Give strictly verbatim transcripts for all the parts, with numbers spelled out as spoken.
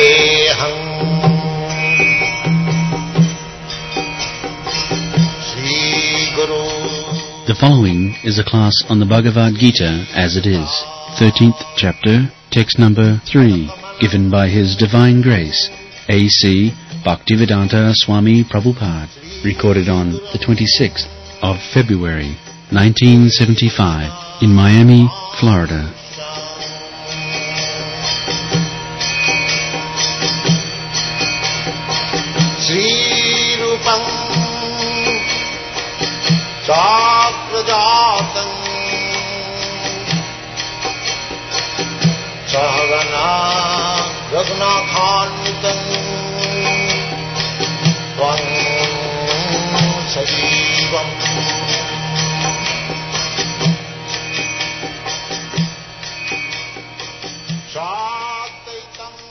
Vandeham Sri Guru. The following is a class on the Bhagavad Gita as it is, thirteenth chapter, text number three, given by His Divine Grace, A C Bhaktivedanta Swami Prabhupada, recorded on the twenty-sixth of February, nineteen seventy-five, in Miami, Florida. Sri Rupam Chakrajatam Sahagana Raghunathanvitam Tvam Sajivam Shadaitam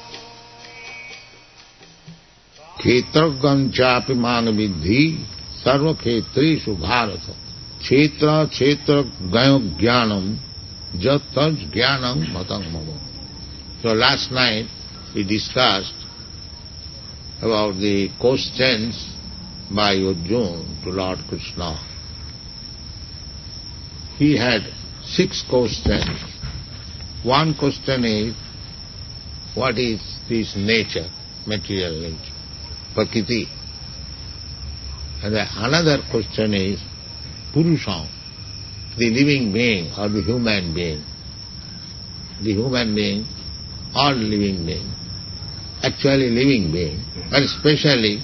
Khetragam chapi manavidhi sarva khetreshu bharata Kshetra kshetra gayo jnanam jat taj jnanam matam mama. So last night we discussed about the questions by Arjuna to Lord Krishna. He had six questions. One question is, what is this nature, material nature, prakriti? And the another question is, Purusha, the living being or the human being. The human being or living being. Actually living being, but especially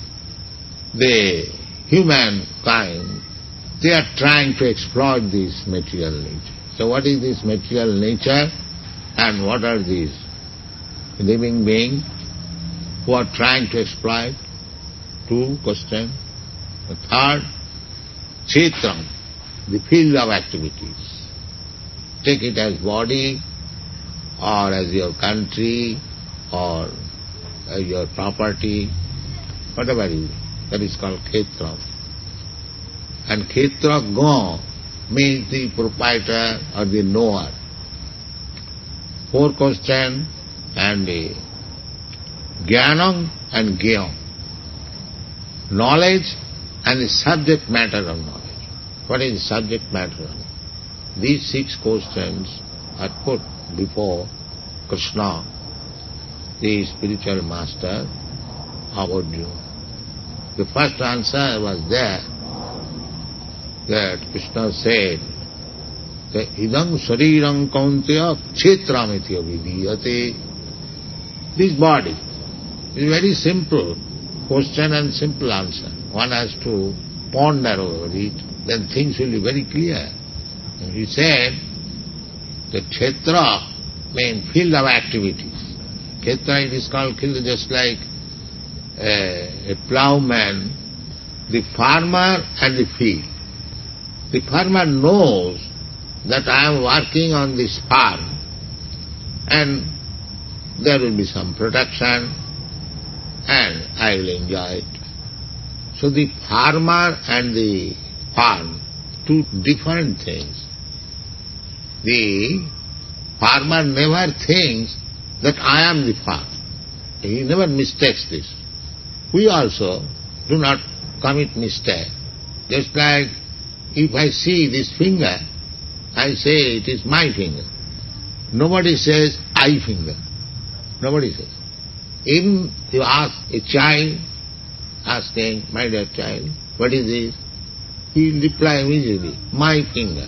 the humankind, they are trying to exploit this material nature. So what is this material nature and what are these living beings who are trying to exploit? Two questions. The third, Kshetram, the field of activities. Take it as body or as your country or as your property, whatever you do. That is called Kshetra. And Kshetra Go means the proprietor or the knower. Four questions and the Jnanam and Gyam. Knowledge and the subject matter of knowledge. What is the subject matter of knowledge? These six questions are put before Krishna, the spiritual master of Arjuna. The first answer was there, that Krishna said, that idam sharirang kaunteya kshetramiti avidiyate. This body is very simple question and simple answer. One has to ponder over it, then things will be very clear. And he said, the kshetra means field of activities. Kshetra it is called field just like a, a plowman, the farmer and the field. The farmer knows that I am working on this farm and there will be some production and I will enjoy it. So the farmer and the farm, two different things. The farmer never thinks that I am the farmer. He never mistakes this. We also do not commit mistake. Just like if I see this finger, I say it is my finger. Nobody says I finger. Nobody says. Even you ask a child, asking, my dear child, what is this? He will reply immediately, my finger.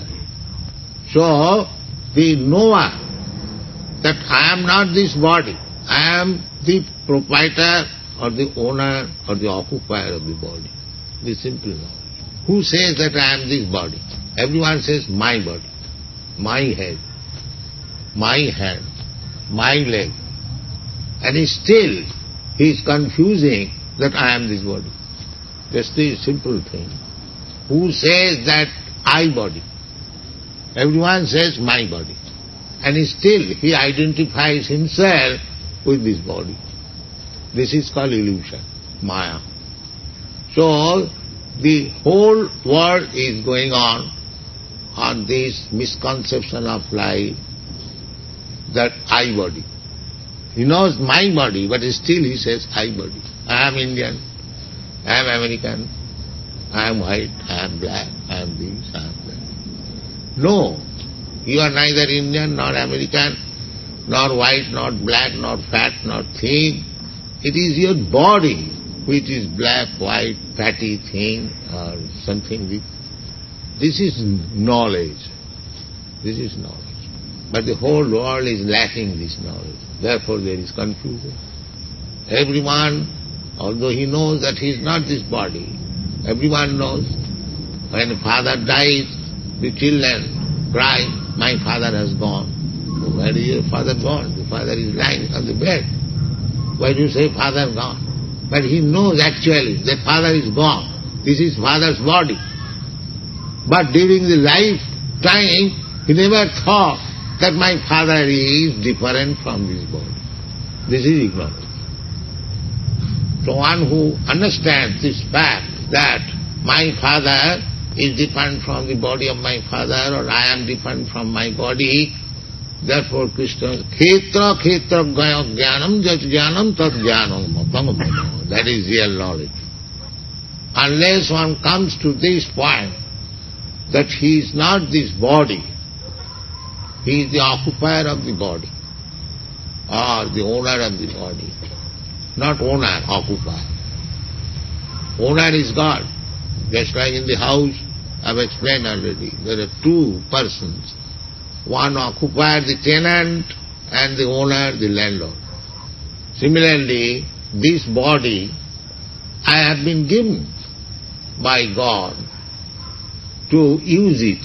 So, the knower that I am not this body, I am the proprietor or the owner or the occupier of the body. The simple knowledge. Who says that I am this body? Everyone says my body, my head, my hand, my leg. And he still, he is confusing that I am this body. Just the simple thing. Who says that I body? Everyone says my body. And he still, he identifies himself with this body. This is called illusion, Maya. So, the whole world is going on on this misconception of life, that I body. He knows my body, but still he says I body. I am Indian, I am American, I am white, I am black, I am this, I am that. No, you are neither Indian nor American, nor white, nor black, nor fat, nor thin. It is your body which is black, white, fatty, thin, or something. This is knowledge. This is knowledge. But the whole world is lacking this knowledge. Therefore there is confusion. Everyone, although he knows that he is not this body, everyone knows. When the father dies, the children cry, my father has gone. Where is your father gone? The father is lying on the bed. Why do you say father gone? But he knows actually that father is gone. This is father's body. But during the lifetime, he never thought that my father is different from this body. This is ignorance. So one who understands this fact that my father is different from the body of my father, or I am different from my body, therefore Krishna, Khetra Khetra Jnanam Jat Jnanam Tat Jnanam Matam. That is real knowledge. Unless one comes to this point that he is not this body, he is the occupier of the body, or the owner of the body. Not owner, occupier. Owner is God. Just like in the house, I have explained already, there are two persons. One occupier, the tenant, and the owner, the landlord. Similarly, this body I have been given by God to use it.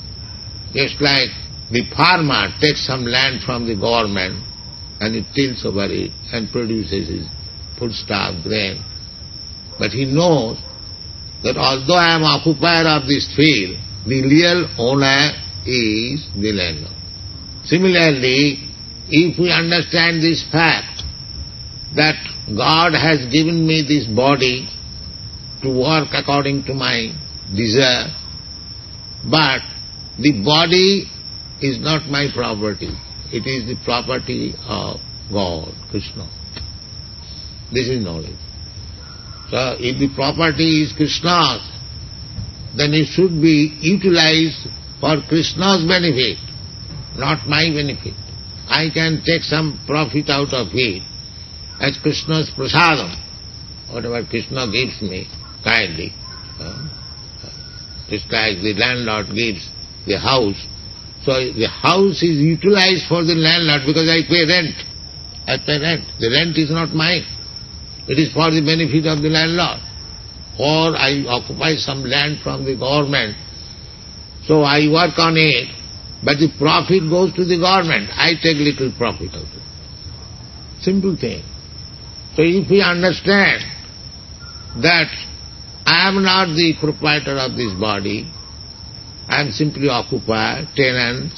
Just like the farmer takes some land from the government and he tills over it and produces his foodstuff, grain. But he knows that although I am occupier of this field, the real owner is the landlord. Similarly, if we understand this fact that God has given me this body to work according to my desire, but the body is not my property. It is the property of God, Krishna. This is knowledge. So if the property is Krishna's, then it should be utilized for Krishna's benefit, not my benefit. I can take some profit out of it as Krishna's prasadam, whatever Krishna gives me kindly. Uh, just like the landlord gives the house. So the house is utilized for the landlord because I pay rent. I pay rent. The rent is not mine. It is for the benefit of the landlord. Or I occupy some land from the government. So I work on it, but the profit goes to the government. I take little profit out of it. Simple thing. So if we understand that I am not the proprietor of this body, I am simply occupier, tenant,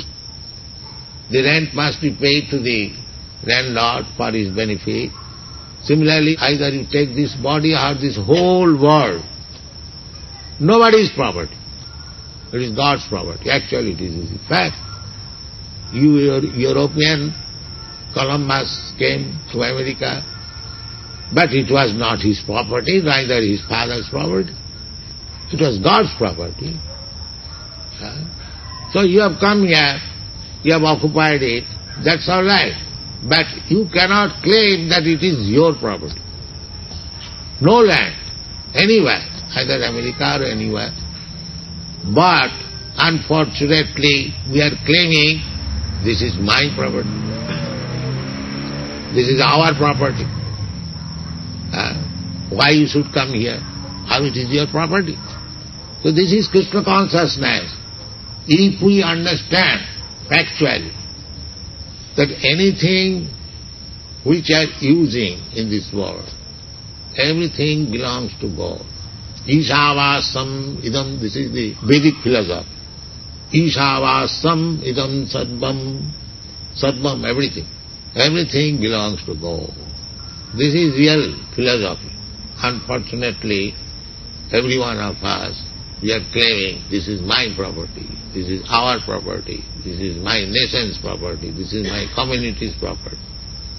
the rent must be paid to the landlord for his benefit. Similarly, either you take this body or this whole world. Nobody's property. It is God's property. Actually, it is a fact. You, your European, Columbus came to America, but it was not his property, neither his father's property. It was God's property. So you have come here, you have occupied it, that's all right. But you cannot claim that it is your property. No land, anywhere, either America or anywhere. But unfortunately, we are claiming this is my property. This is our property. Uh, why you should come here? How it is your property? So this is Krishna consciousness. If we understand factually that anything which are using in this world, everything belongs to God. Ishavasam idam, this is the Vedic philosophy. Ishavasam idam sadvam, sadvam, everything. Everything belongs to God. This is real philosophy. Unfortunately, every one of us, we are claiming this is my property, this is our property, this is my nation's property, this is my community's property.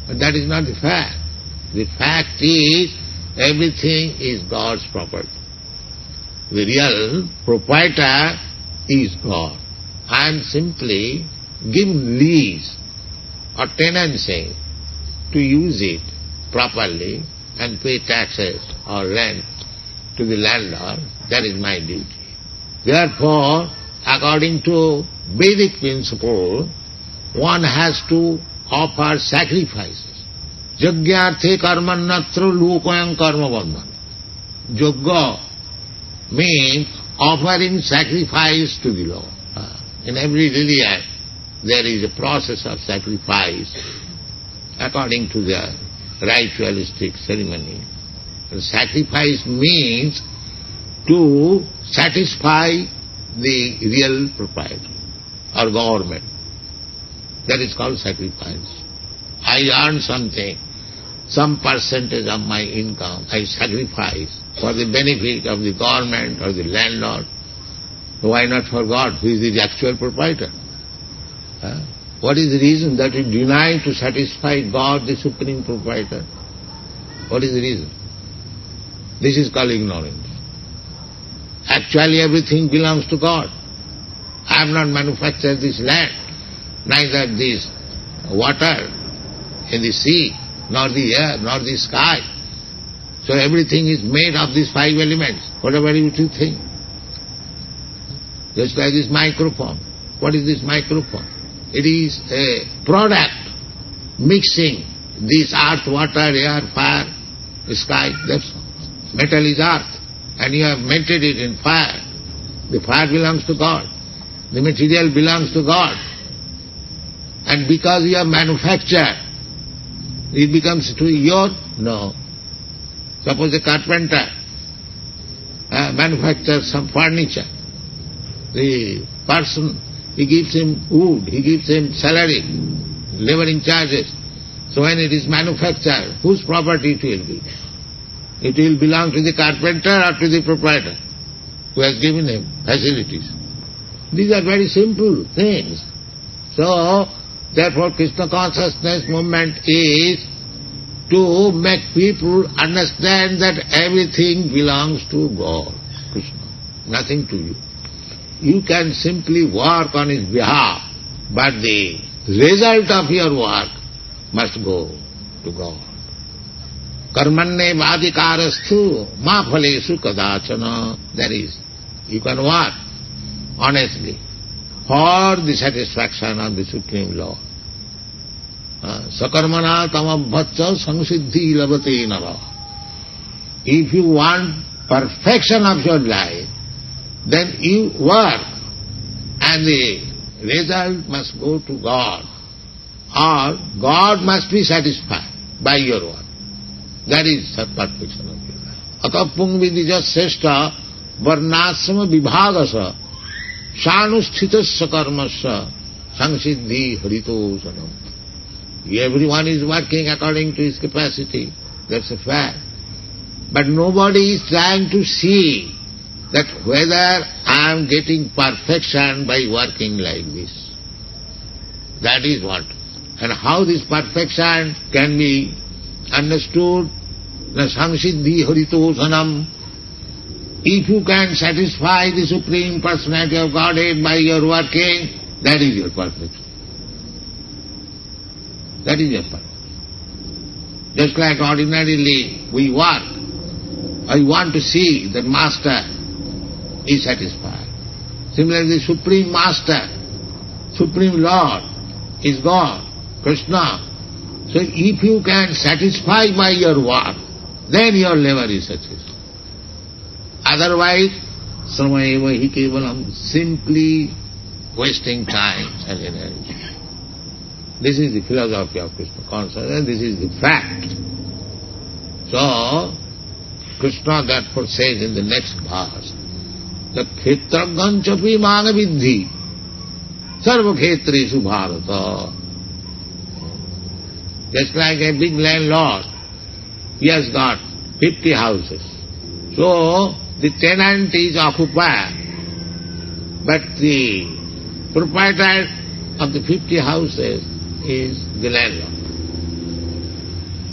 But that is not the fact. The fact is, everything is God's property. The real proprietor is God. I am simply given lease or tenancy to use it properly and pay taxes or rent to the landlord. That is my duty. Therefore, according to Vedic principle, one has to offer sacrifices. Yajñārthe karmannatra lokoyam karma bandhana. Yajna means offering sacrifice to the Lord. In every religion there is a process of sacrifice according to the ritualistic ceremony. And sacrifice means to satisfy the real proprietor or government. That is called sacrifice. I earn something, some percentage of my income, I sacrifice for the benefit of the government or the landlord. Why not for God, who is the actual proprietor? Huh? What is the reason that you deny to satisfy God, the supreme proprietor? What is the reason? This is called ignorance. Actually everything belongs to God. I have not manufactured this land, neither this water in the sea, nor the air, nor the sky. So everything is made of these five elements, whatever you think. Just like this microphone. What is this microphone? It is a product mixing this earth, water, air, fire, sky, that's all. Metal is earth, and you have melted it in fire. The fire belongs to God. The material belongs to God. And because you have manufactured, it becomes to your? No. Suppose a carpenter uh, manufactures some furniture. The person, he gives him wood, he gives him salary, labouring charges. So when it is manufactured, whose property it will be? It will belong to the carpenter or to the proprietor who has given him facilities. These are very simple things. So, therefore Krishna consciousness movement is to make people understand that everything belongs to God, Krishna, nothing to you. You can simply work on his behalf, but the result of your work must go to God. Karmanne vadikarastu ma phaleshu kadachana. That is, you can work honestly for the satisfaction of the Supreme Lord. Sakarmana tamabhacca samsiddhi labate nara. If you want perfection of your life, then you work, and the result must go to God, or God must be satisfied by your work. That is the perfection of your life. Atapung vidija sreshta varnasama vibhagasa shanusthitasya karmasya samsiddhi harito sanam. Everyone is working according to his capacity, that's a fact. But nobody is trying to see that whether I am getting perfection by working like this. That is what. And how this perfection can be understood? The samsiddhi harito sanam. If you can satisfy the Supreme Personality of Godhead by your working, that is your perfection. That is your perfection. Just like ordinarily we work, I want to see that Master is satisfied. Similarly, the Supreme Master, Supreme Lord is God, Krishna. So if you can satisfy by your work, then your labor is successful. Otherwise, samayeva hi kevalam, simply wasting time and energy. This is the philosophy of Krishna consciousness, and this is the fact. So, Krishna therefore says in the next verse, the khetragyan chapi mana vidhi sarva khetresu bharata. Just like a big landlord, he has got fifty houses. So, the tenant is occupier, but the proprietor of the fifty houses is the landlord.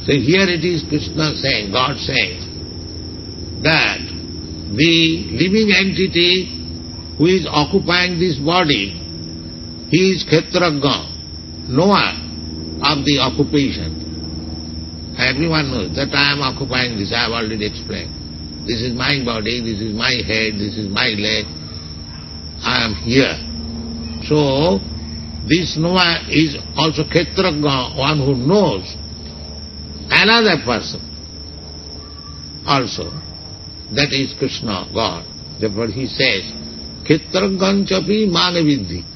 So here it is Krishna saying, God saying, that the living entity who is occupying this body, he is Kshetrajna, knower of the occupation. Everyone knows that I am occupying this, I have already explained. This is my body, this is my head, this is my leg, I am here. So, this knower is also Kshetrajna, one who knows another person also. That is Krishna, God. Therefore he says, Kshetrajnampapi manavidhi.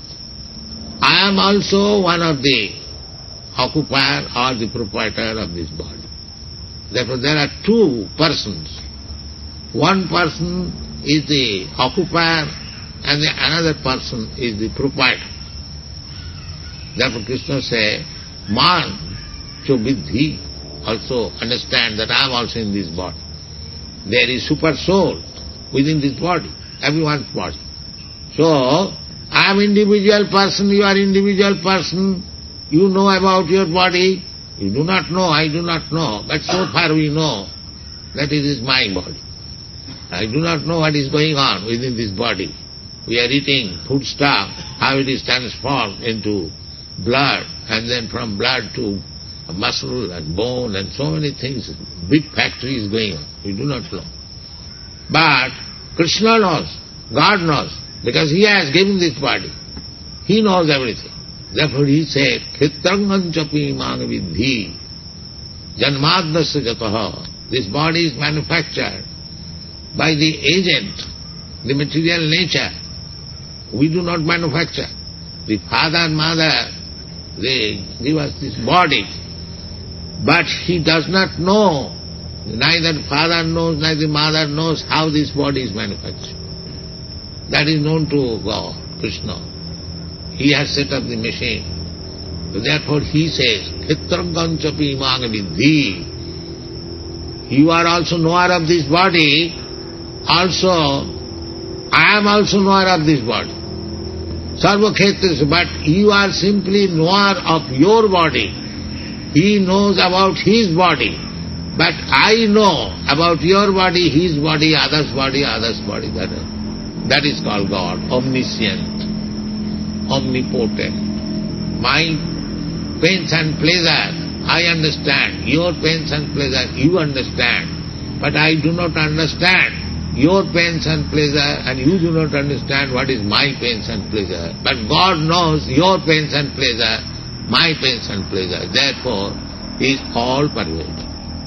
I am also one of the occupier or the proprietor of this body. Therefore there are two persons. One person is the occupier and the another person is the proprietor. Therefore Krishna says, Man cho vidhi, also understand that I am also in this body. There is super soul within this body, everyone's body. So, I am individual person, you are individual person, you know about your body, you do not know, I do not know, but so far we know that it is my body. I do not know what is going on within this body. We are eating food stuff, how it is transformed into blood, and then from blood to muscle and bone and so many things. Big factory is going on. We do not know. But Krishna knows, God knows, because He has given this body. He knows everything. Therefore He said, Kshetrajnampapi manavidhi janmadnasya jataha. This body is manufactured by the agent, the material nature. We do not manufacture. The father and mother, they give us this body. But he does not know, neither father knows, neither mother knows how this body is manufactured. That is known to God, Krishna. He has set up the machine. So therefore he says, Kshetrajnampapi manavidhi. You are also knower of this body, also I am also knower of this body. Sarva Kshetras, but you are simply knower of your body. He knows about his body, but I know about your body, his body, other's body, other's body. That, that is called God, omniscient, omnipotent. My pains and pleasure, I understand. Your pains and pleasure, you understand. But I do not understand your pains and pleasure, and you do not understand what is my pains and pleasure. But God knows your pains and pleasure, my pains and pleasure. Therefore, He is all pervading.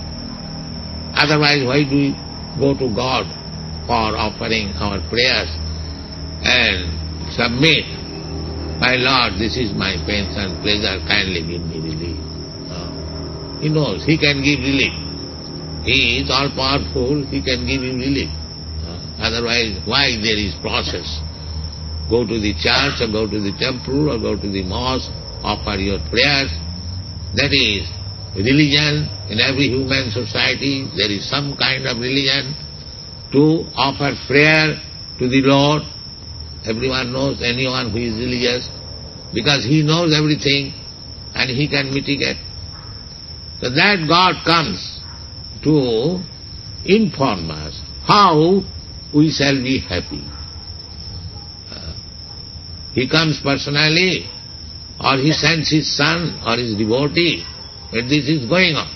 Otherwise, why do we go to God for offering our prayers and submit? My Lord, this is my pains and pleasure, kindly give me relief. No. He knows, He can give relief. He is all-powerful, He can give him relief. No. Otherwise, why there is process? Go to the church, or go to the temple, or go to the mosque, offer your prayers. That is religion. In every human society there is some kind of religion to offer prayer to the Lord. Everyone knows anyone who is religious, because he knows everything and he can mitigate. So that God comes to inform us how we shall be happy. Uh, he comes personally, or he sends his son or his devotee, but this is going on.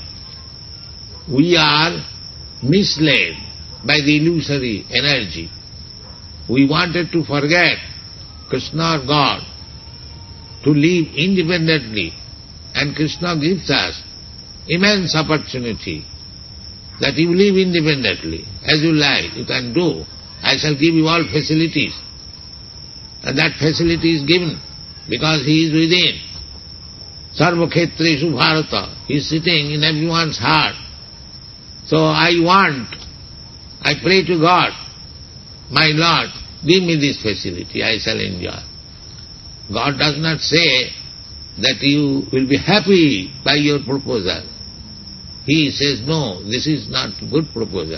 We are misled by the illusory energy. We wanted to forget Krishna or God, to live independently, and Krishna gives us immense opportunity that you live independently, as you like, you can do. I shall give you all facilities. And that facility is given because He is within. Sarva Kshetreshu Bharata. He is sitting in everyone's heart. So I want, I pray to God, my Lord, give me this facility, I shall enjoy. God does not say that you will be happy by your proposal. He says, no, this is not a good proposal.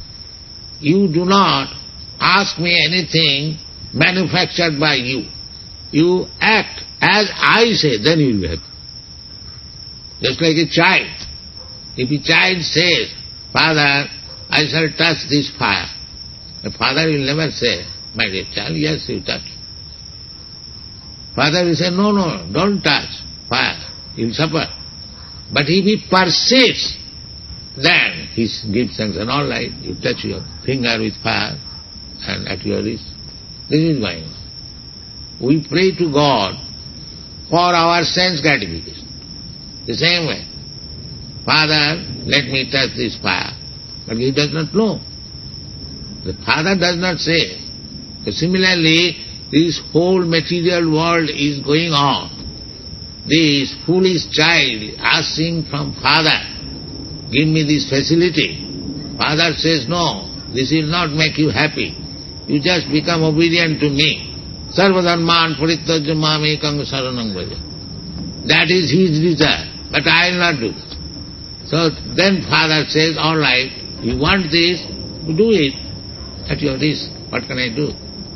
You do not ask me anything manufactured by you. You act as I say, then you will be happy. Just like a child. If a child says, "Father, I shall touch this fire," the father will never say, "My dear child, yes, you touch." Father will say, "No, no, don't touch fire, you'll suffer." But if he persists, then he gives sanction, "All right, you touch your finger with fire and at your wrist." This is why we pray to God for our sense gratification. The same way, "Father, let me touch this fire." But he does not know. The father does not say. So similarly, this whole material world is going on. This foolish child asking from father, "Give me this facility." Father says, "No, this will not make you happy. You just become obedient to me. Sarvadharman parityajya mamekam saranam vraja." That is his desire, but I will not do that. So then father says, "All right, you want this, do it at your risk. What can I do?"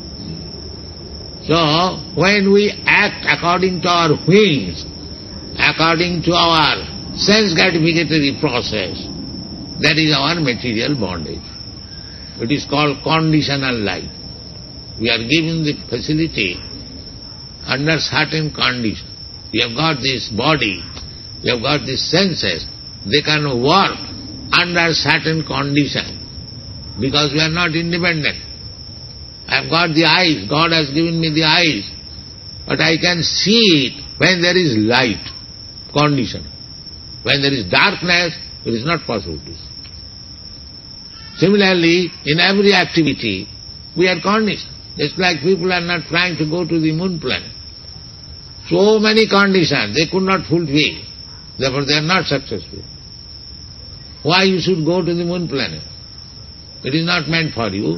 So when we act according to our whims, according to our sense gratificatory process, that is our material bondage. It is called conditional life. We are given the facility under certain conditions. We have got this body, we have got these senses, they can work under certain conditions because we are not independent. I have got the eyes, God has given me the eyes, but I can see it when there is light, condition. When there is darkness, it is not possible to see. Similarly, in every activity, we are conditioned. Just like people are not trying to go to the moon planet. So many conditions they could not fulfill. Therefore they are not successful. Why you should go to the moon planet? It is not meant for you.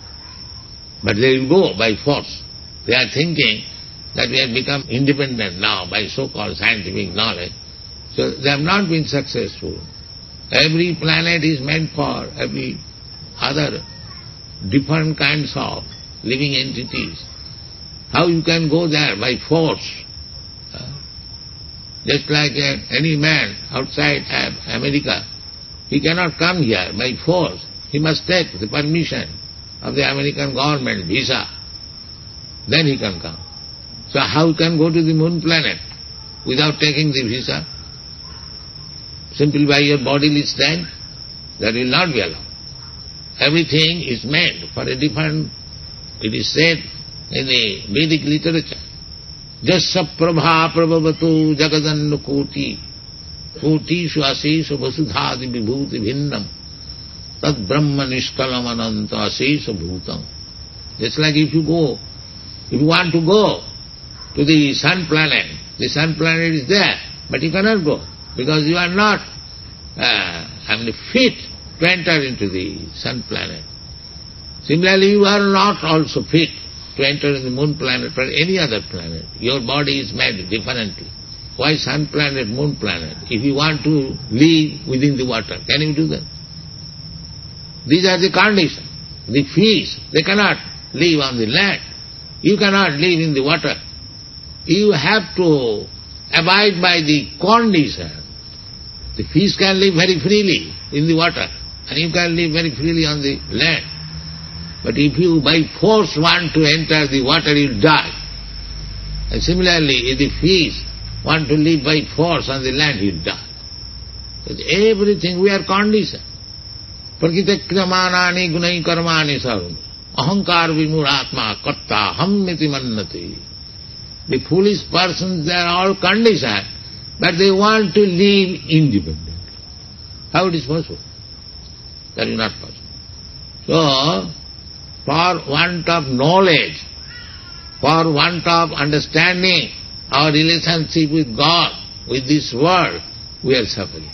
But they will go by force. They are thinking that we have become independent now by so-called scientific knowledge. So they have not been successful. Every planet is meant for every other different kinds of living entities. How you can go there by force? Uh, just like uh, any man outside uh, America, he cannot come here by force. He must take the permission of the American government, visa. Then he can come. So how you can go to the moon planet without taking the visa? Simply by your bodily strength? That will not be allowed. Everything is meant for a different, it is said in the Vedic literature, Jasya prabha prabhavatu jagadannu koti kotishu asesha vasudhadi vibhuti bhinnam tad brahma nishkalam ananta asesha bhutam. Just like if you go, if you want to go to the sun planet, the sun planet is there, but you cannot go because you are not uh, I mean, fit to enter into the sun planet. Similarly, you are not also fit to enter in the moon planet or any other planet. Your body is made differently. Why sun planet, moon planet? If you want to live within the water, can you do that? These are the conditions. The fish, they cannot live on the land. You cannot live in the water. You have to abide by the condition. The fish can live very freely in the water, and you can live very freely on the land. But if you by force want to enter the water, you die. And similarly, if the fish want to live by force on the land, you die. With everything we are conditioned. Prakritakriyamanani gunai karmani sarvam. Ahankar vimuratma katta hammiti mannati. The foolish persons, they are all conditioned, but they want to live independently. How it is possible? That is not possible. So, for want of knowledge, for want of understanding our relationship with God, with this world, we are suffering.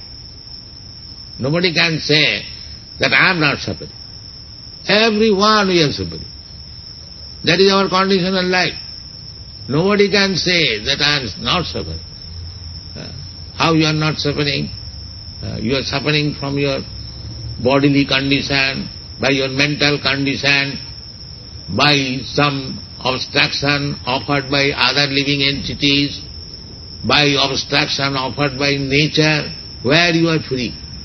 Nobody can say that I am not suffering. Everyone we are suffering. That is our conditional life. Nobody can say that I am not suffering. Uh, how you are not suffering? Uh, you are suffering from your bodily condition, by your mental condition, by some obstruction offered by other living entities, by obstruction offered by nature, where you are free.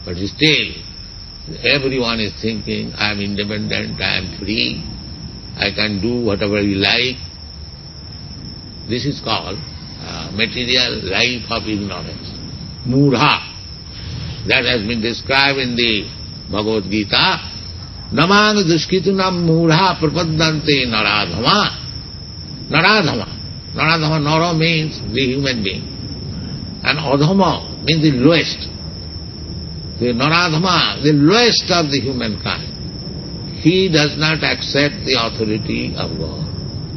But still, everyone is thinking, I am independent, I am free, I can do whatever I like. This is called uh, material life of ignorance. Mudha. That has been described in the Bhagavad Gita. Namang duskitunam mudha prapaddante naradhama. Naradhama. Naradhama, nara means the human being. And adhama means the lowest. The naradhama, the lowest of the humankind. He does not accept the authority of God.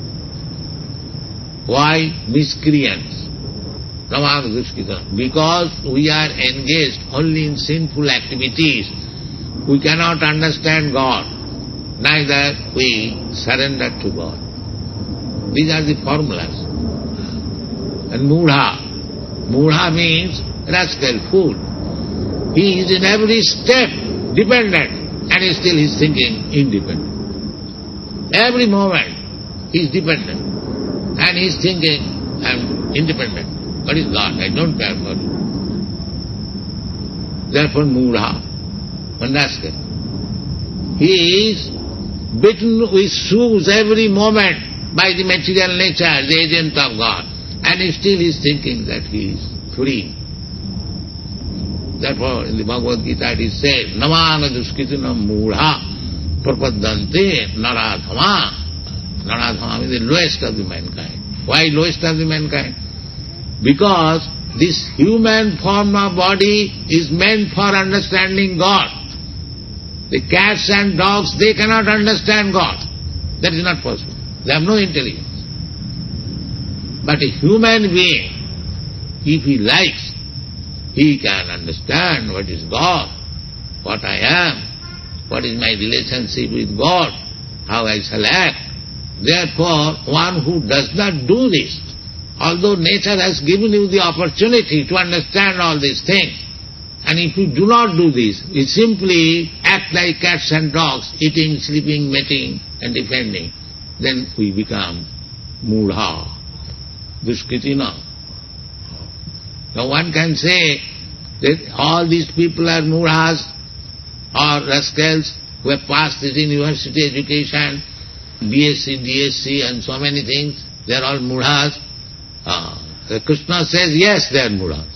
Why? Miscreants. Namang duskitunam. Because we are engaged only in sinful activities. We cannot understand God, neither we surrender to God. These are the formulas. And mudha. Mudha means rascal, fool. He is in every step dependent, and still he is thinking independent. Every moment he is dependent, and he is thinking, I am independent. What is God? I don't care for you. Therefore mudha. One rascal. He is bitten with shoes every moment by the material nature, the agent of God, and still he is thinking that he is free. Therefore, in the Bhagavad Gita it is said, Namanga duskitunam mudha prapaddante naradhama. Naradhama is the lowest of the mankind. Why lowest of the mankind? Because this human form of body is meant for understanding God. The cats and dogs, they cannot understand God. That is not possible. They have no intelligence. But a human being, if he likes, he can understand what is God, what I am, what is my relationship with God, how I shall act. Therefore, one who does not do this, although nature has given you the opportunity to understand all these things, and if you do not do this, you simply act like cats and dogs, eating, sleeping, mating, and defending, then we become mudha, duskitina. Now one can say that all these people are mudhas or rascals who have passed this university education, B S c, D S c and so many things, they are all mudhas. Uh, Krishna says, yes, they are mudhas.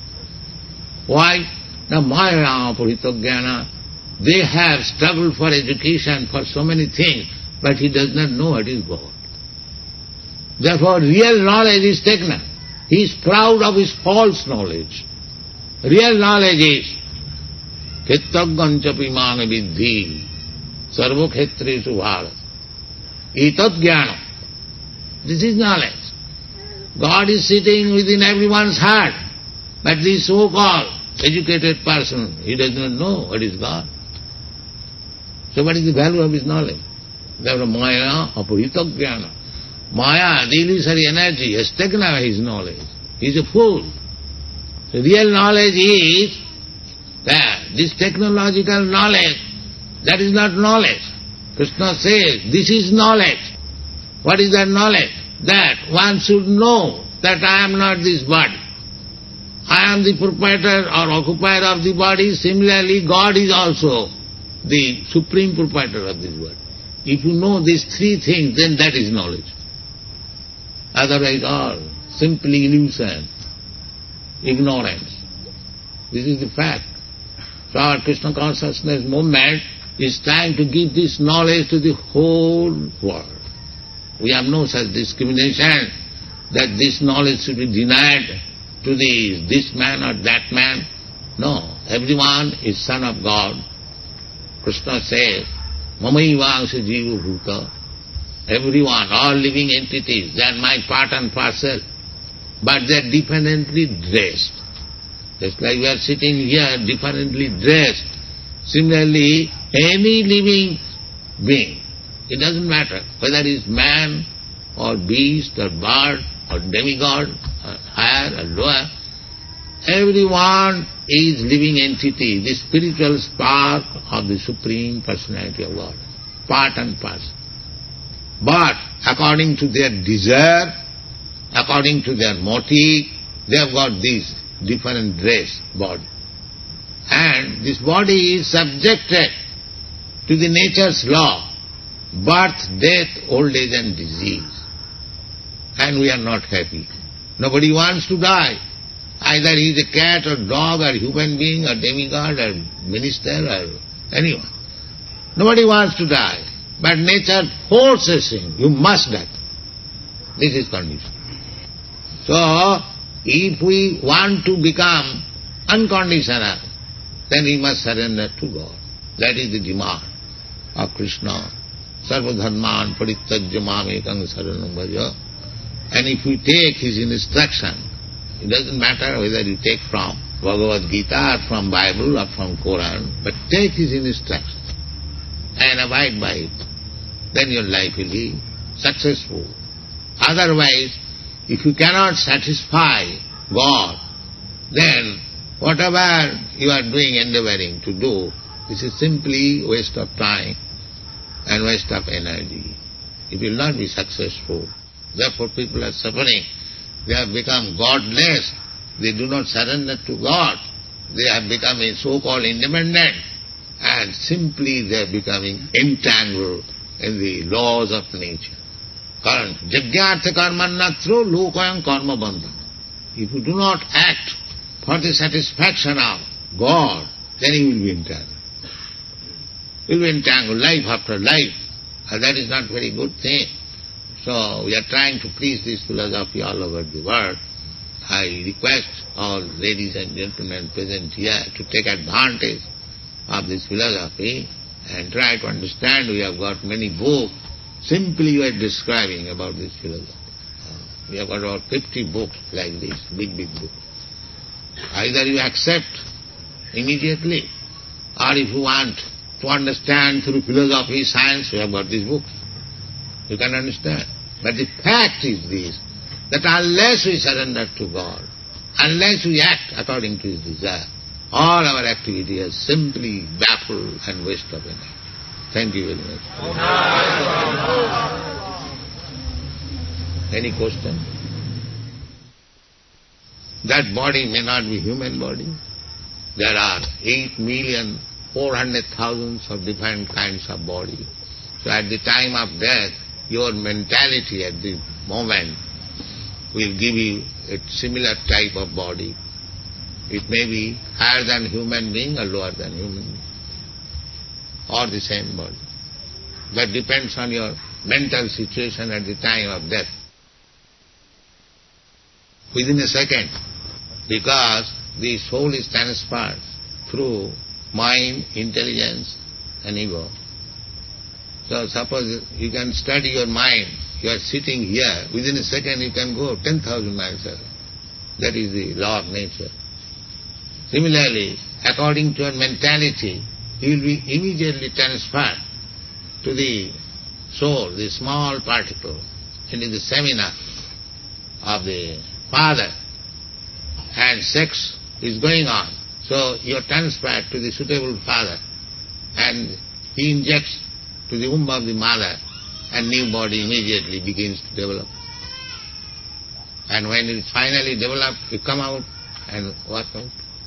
Why? Now Maya, Puritoggyana, they have struggled for education, for so many things, but he does not know what is God. Therefore real knowledge is taken. He is proud of his false knowledge. Real knowledge is Khetraggancha pimana vidhi sarva khetresu bharat. Etat jnana. This is knowledge. God is sitting within everyone's heart, but this so-called educated person, he does not know what is God. So what is the value of his knowledge? Therefore Maya apurita jnana. Maya, the illusory energy, has taken away his knowledge. He is a fool. The real knowledge is that this technological knowledge, that is not knowledge. Krishna says, this is knowledge. What is that knowledge? That one should know that I am not this body. I am the proprietor or occupier of the body. Similarly, God is also the supreme proprietor of this body. If you know these three things, then that is knowledge. Otherwise all simply illusion, ignorance. This is the fact. So our Krishna consciousness movement is trying to give this knowledge to the whole world. We have no such discrimination that this knowledge should be denied to the, this man or that man. No, everyone is son of God. Krishna says, Mamaivangsha jiva bhuta. Everyone, all living entities, they are my part and parcel, but they are differently dressed. Just like we are sitting here, differently dressed. Similarly, any living being, it doesn't matter whether it is man or beast or bird or demigod or higher or lower, everyone is living entity, the spiritual spark of the Supreme Personality of God, part and parcel. But according to their desire, according to their motive, they have got this different dress, body. And this body is subjected to the nature's law, birth, death, old age and disease. And we are not happy. Nobody wants to die. Either he is a cat or dog or human being or demigod or minister or anyone. Nobody wants to die. But nature forces him. You must die. This is condition. So, if we want to become unconditional, then we must surrender to God. That is the demand of Krishna. Sarva dharman parittajya mamekam saranam bhaja. And if we take his instruction, it doesn't matter whether you take from Bhagavad Gita or from Bible or from Quran, but take his instruction and abide by it. Then your life will be successful. Otherwise, if you cannot satisfy God, then whatever you are doing, endeavoring to do, this is simply waste of time and waste of energy. It will not be successful. Therefore people are suffering. They have become godless. They do not surrender to God. They have become a so-called independent, and simply they are becoming entangled in the laws of nature. Current Jagyartha karmannatro lokayam karma bandhana. If you do not act for the satisfaction of God, then you will be entangled. You will be entangled life after life. And that is not very good thing. So we are trying to preach this philosophy all over the world. I request all ladies and gentlemen present here to take advantage of this philosophy and try to understand. We have got many books. Simply we are describing about this philosophy. We have got about fifty books like this, big, big books. Either you accept immediately, or if you want to understand through philosophy, science, we have got these books. You can understand. But the fact is this, that unless we surrender to God, unless we act according to His desire, all our activity is simply baffled and waste of energy. Thank you very much. Any question? That body may not be human body. There are eight million four hundred thousands of different kinds of body. So at the time of death, your mentality at the moment will give you a similar type of body. It may be higher than human being or lower than human being, or the same body. That depends on your mental situation at the time of death. Within a second, because the soul is transferred through mind, intelligence and ego. So suppose you can study your mind, you are sitting here, within a second you can go ten thousand miles away. That is the law of nature. Similarly, according to your mentality, you will be immediately transferred to the soul, the small particle, into the seminar of the Father, and sex is going on. So you are transferred to the suitable Father, and he injects to the womb of the mother, and new body immediately begins to develop. And when it is finally developed, you come out and walk out.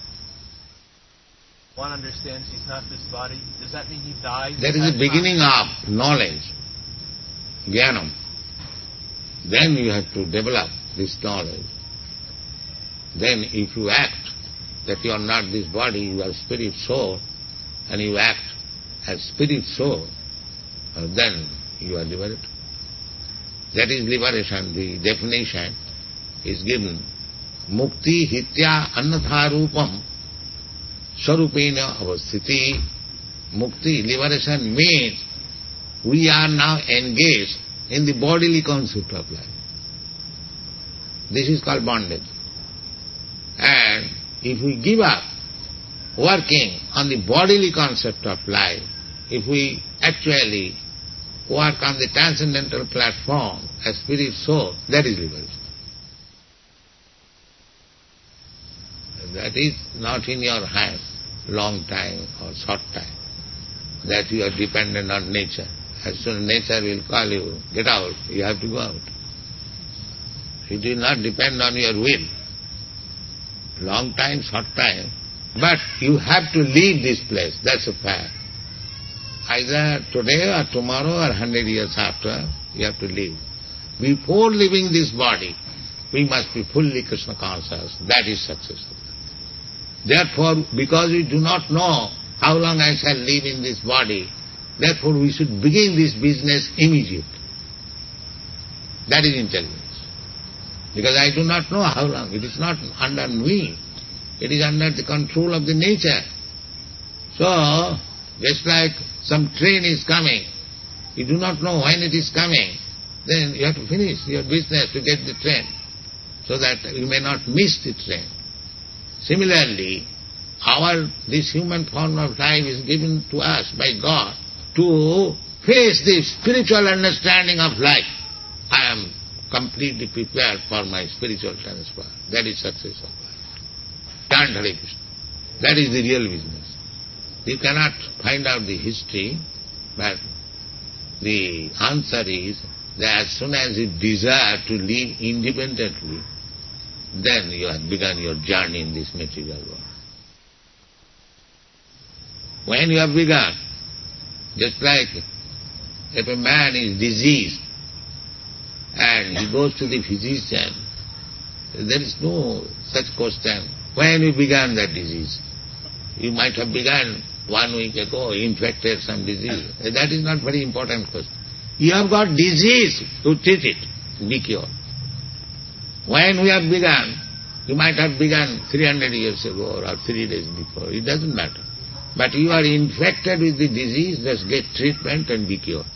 One understands he's not this body. Does that mean he dies? That is the beginning of knowledge, jnanam. Then you have to develop this knowledge. Then if you act that you are not this body, you are spirit soul, and you act as spirit soul, then you are liberated. That is liberation. The definition is given. Mukti hitya annatha rupam sarupena avasthiti. Mukti, liberation means we are now engaged in the bodily concept of life. This is called bondage. And if we give up working on the bodily concept of life, if we actually work on the transcendental platform as spirit soul, that is liberation. That is not in your hand, long time or short time, that you are dependent on nature. As soon as nature will call you, get out, you have to go out. It will not depend on your will. Long time, short time, But you have to leave this place, that's a fact. Either today or tomorrow or hundred years after, you have to leave. Before leaving this body, we must be fully Krishna conscious. That is successful. Therefore, because we do not know how long I shall live in this body, therefore we should begin this business immediately. That is intelligence. Because I do not know how long. It is not under me. It is under the control of the nature. So, just like some train is coming, you do not know when it is coming, then you have to finish your business to get the train, so that you may not miss the train. Similarly, our this human form of life is given to us by God to face the spiritual understanding of life. I am completely prepared for my spiritual transfer. That is success of life. Chant Hare Krishna. That is the real business. You cannot find out the history, but the answer is that as soon as you desire to live independently, then you have begun your journey in this material world. When you have begun, just like if a man is diseased and he goes to the physician, there is no such question. When you began that disease? You might have begun one week ago, infected some disease. That is not very important question. You have got disease, to treat it, be cured. When we have begun, you might have begun three hundred years ago or three days before, it doesn't matter. But you are infected with the disease, just get treatment and be cured.